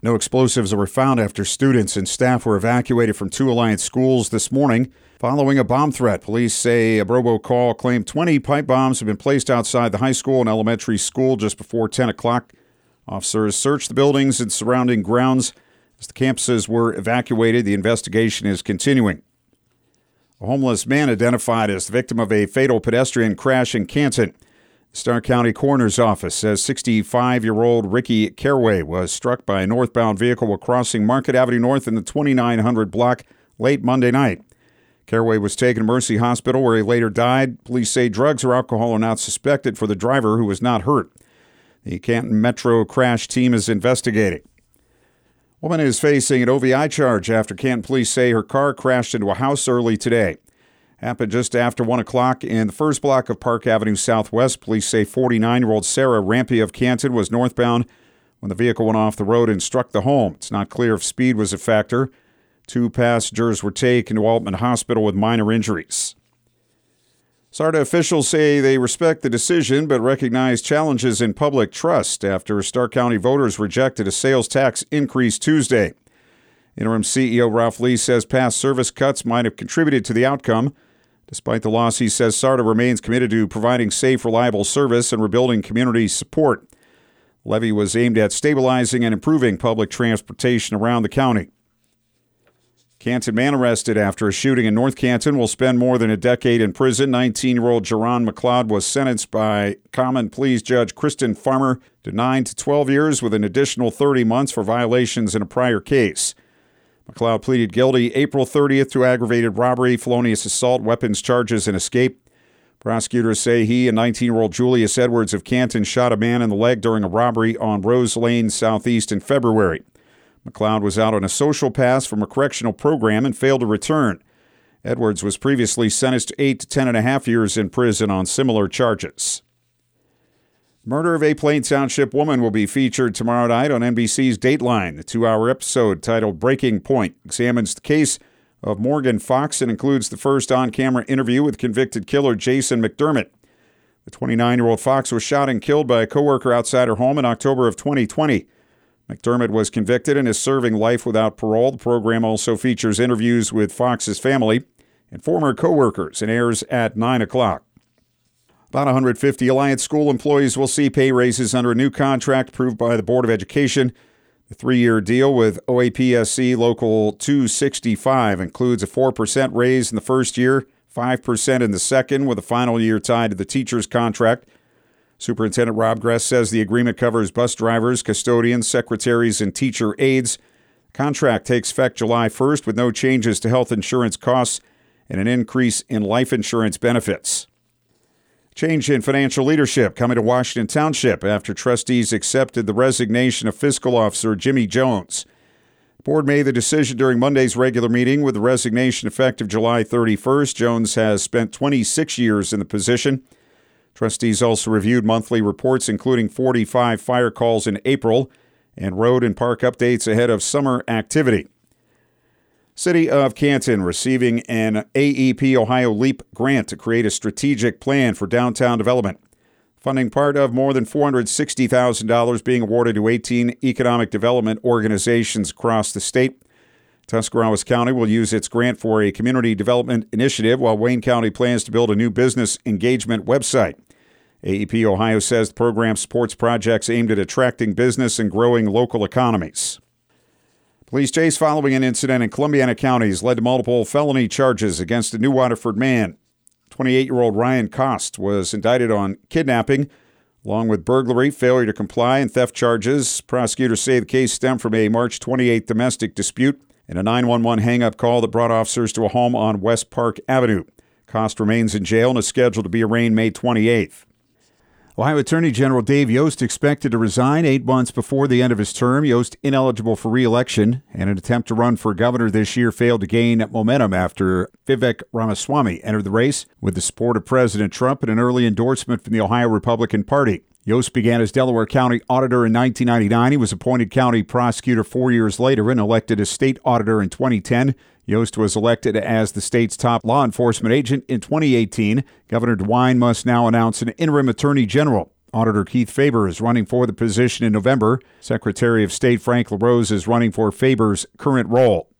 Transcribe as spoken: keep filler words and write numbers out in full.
No explosives were found after students and staff were evacuated from two Alliance schools this morning following a bomb threat. Police say a robocall claimed twenty pipe bombs have been placed outside the high school and elementary school just before ten o'clock. Officers searched the buildings and surrounding grounds as the campuses were evacuated. The investigation is continuing. A homeless man identified as the victim of a fatal pedestrian crash in Canton. The Stark County Coroner's Office says sixty-five-year-old Ricky Caraway was struck by a northbound vehicle while crossing Market Avenue North in the twenty-nine hundred block late Monday night. Caraway was taken to Mercy Hospital, where he later died. Police say drugs or alcohol are not suspected for the driver, who was not hurt. The Canton Metro crash team is investigating. Woman is facing an O V I charge after Canton police say her car crashed into a house early today. Happened just after one o'clock in the first block of Park Avenue Southwest. Police say forty-nine-year-old Sarah Rampy of Canton was northbound when the vehicle went off the road and struck the home. It's not clear if speed was a factor. Two passengers were taken to Altman Hospital with minor injuries. SARTA officials say they respect the decision but recognize challenges in public trust after Stark County voters rejected a sales tax increase Tuesday. Interim C E O Ralph Lee says past service cuts might have contributed to the outcome. Despite the loss, he says SARTA remains committed to providing safe, reliable service and rebuilding community support. The levy was aimed at stabilizing and improving public transportation around the county. Canton man arrested after a shooting in North Canton will spend more than a decade in prison. nineteen-year-old Jerron McLeod was sentenced by Common Pleas Judge Kristen Farmer to nine to twelve years with an additional thirty months for violations in a prior case. McLeod pleaded guilty April thirtieth to aggravated robbery, felonious assault, weapons charges, and escape. Prosecutors say he and nineteen-year-old Julius Edwards of Canton shot a man in the leg during a robbery on Rose Lane Southeast in February. McLeod was out on a social pass from a correctional program and failed to return. Edwards was previously sentenced to eight to ten and a half years in prison on similar charges. Murder of a Plain Township woman will be featured tomorrow night on N B C's Dateline. The two-hour episode titled Breaking Point examines the case of Morgan Fox and includes the first on-camera interview with convicted killer Jason McDermott. The twenty-nine-year-old Fox was shot and killed by a coworker outside her home in October of twenty twenty. McDermott was convicted and is serving life without parole. The program also features interviews with Fox's family and former coworkers and airs at nine o'clock. About one hundred fifty Alliance School employees will see pay raises under a new contract approved by the Board of Education. The three-year deal with O A P S C Local two sixty-five includes a four percent raise in the first year, five percent in the second, with a final year tied to the teacher's contract. Superintendent Rob Gress says the agreement covers bus drivers, custodians, secretaries, and teacher aides. The contract takes effect July first with no changes to health insurance costs and an increase in life insurance benefits. Change in financial leadership coming to Washington Township after trustees accepted the resignation of fiscal officer Jimmy Jones. The board made the decision during Monday's regular meeting with the resignation effective July thirty-first. Jones has spent twenty-six years in the position. Trustees also reviewed monthly reports, including forty-five fire calls in April and road and park updates ahead of summer activity. City of Canton receiving an A E P Ohio LEAP grant to create a strategic plan for downtown development. Funding part of more than four hundred sixty thousand dollars being awarded to eighteen economic development organizations across the state. Tuscarawas County will use its grant for a community development initiative, while Wayne County plans to build a new business engagement website. A E P Ohio says the program supports projects aimed at attracting business and growing local economies. Police chase following an incident in Columbiana County has led to multiple felony charges against a New Waterford man. twenty-eight-year-old Ryan Cost was indicted on kidnapping, along with burglary, failure to comply, and theft charges. Prosecutors say the case stemmed from a March twenty-eighth domestic dispute and a nine one one hang-up call that brought officers to a home on West Park Avenue. Cost remains in jail and is scheduled to be arraigned May twenty-eighth. Ohio Attorney General Dave Yost expected to resign eight months before the end of his term. Yost ineligible for re-election, and an attempt to run for governor this year failed to gain momentum after Vivek Ramaswamy entered the race with the support of President Trump and an early endorsement from the Ohio Republican Party. Yost began as Delaware County Auditor in nineteen ninety-nine. He was appointed county prosecutor four years later and elected as state auditor in twenty ten. Yost was elected as the state's top law enforcement agent in twenty eighteen. Governor DeWine must now announce an interim attorney general. Auditor Keith Faber is running for the position in November. Secretary of State Frank LaRose is running for Faber's current role.